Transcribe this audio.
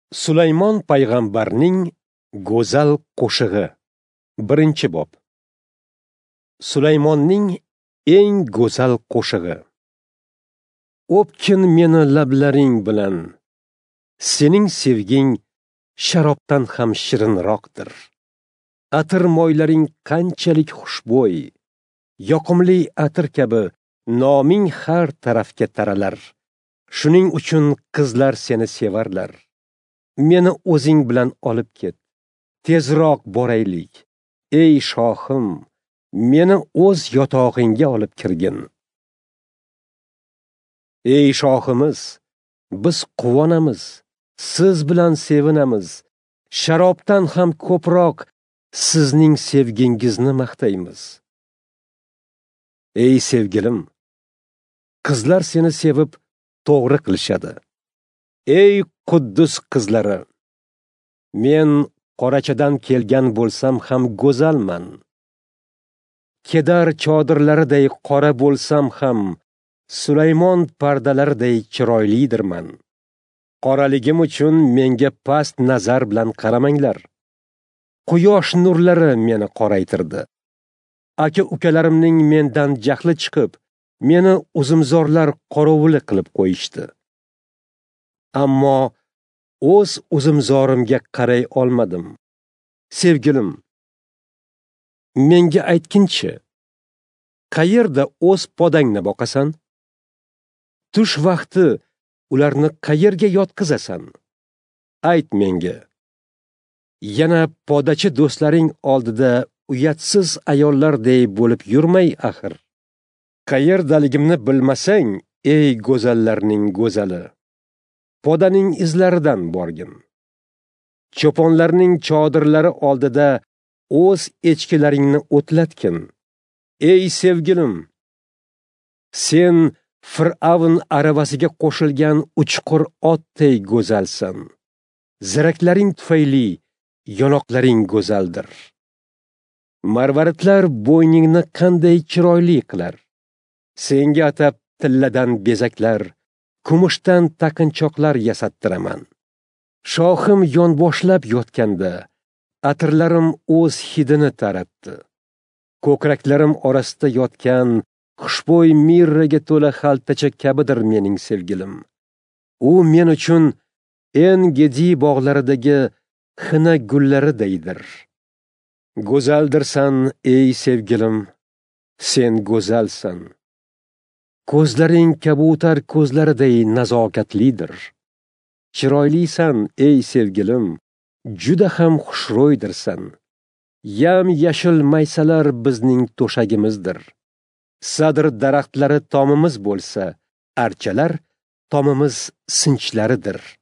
Sulaymon payg'ambarning go'zal qo'shig'i. Birinchi bob. Sulaymonning eng go'zal qo'shig'i. O'pkin meni lablaring bilan, sening sevging sharobdan ham shirinroqdir. Atir moylaring qanchalik xushbo'y, yoqimli atir kabi noming har tarafga taralar. Shuning uchun qizlar seni sevarlar. Meni o'zing bilan olib ket. Tezroq boraylik. Ey shohim, meni o'z yotog'ingga olib kirgin. Ey shohimiz, biz quvonamiz, siz bilan sevinamiz. Sharobdan ham ko'proq sizning sevgingizni maqtaymiz. Ey sevgilim, qizlar seni sevib to'g'ri qilishadi. Ey Quddus qizlari, men qorachadan kelgan bo'lsam ham go'zalman. Kedar chodirlariday qora bo'lsam ham, Sulaymon pardalariday chiroylidirman. Qoraligim uchun menga past nazar bilan qaramanglar. Quyosh nurlari meni qoraytirdi. Aka-ukalarimning mendan jahli chiqib, meni uzumzorlar qorovuli qilib qo'yishdi. Ammo o'z uzumzorimga qaray olmadim. Sevgilim, menga aytginchi, qayerda o'z podangni boqasan? Tush vaqti ularni qayerga yotqizasan? Ayt menga. Yana podachi do'stlaring oldida uyatsiz ayollarday bo'lib yurmay axir. Qayerdaligimni bilmasang, ey go'zallarning go'zali, podaning izlaridan borgin. Cho'ponlarning chodirlari oldida o'z echkilaringni o'tlatgin. Ey sevgilim, sen Fir'avn aravasiga qo'shilgan uchqur otday go'zalsan. Ziraklaring tufayli yonoqlaring go'zaldir. Marvaritlar bo'yningni qanday chiroyli qilar. Senga atab tilladan bezaklar, kumushdan taqinchoqlar yasattiraman. Shohim yonboshlab yotganda, atirlarim o'z hidini taratdi. Ko'kraklarim orasida yotgan xushbo'y mirraga to'la xaltacha kabidir mening sevgilim. U men uchun En-Gedi bog'laridagi xina gullaridaydir. Go'zaldirsan, ey sevgilim, sen go'zalsan. Ko'zlaring kabutar ko'zlariday nazokatlidir. Chiroylisan, ey sevgilim, juda ham xushro'ydirsan. Yam-yashil maysalar bizning to'shagimizdir. Sadr daraxtlari tomimiz bo'lsa, archalar tomimiz sinchlaridir.